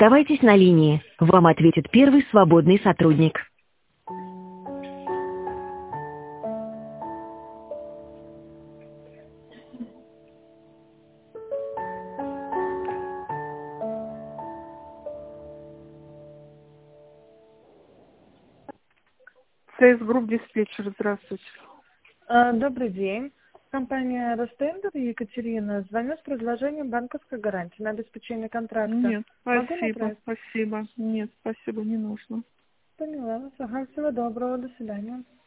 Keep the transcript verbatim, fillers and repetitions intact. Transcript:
Оставайтесь на линии. Вам ответит первый свободный сотрудник. ЦС Групп диспетчер, здравствуйте. А, Добрый день. Компания Ростендер, Екатерина. Звоню с предложением банковской гарантии на обеспечение контракта. Нет, Могу спасибо, направить? спасибо. Нет, спасибо, не нужно. Поняла вас. Ага, всего доброго. До свидания.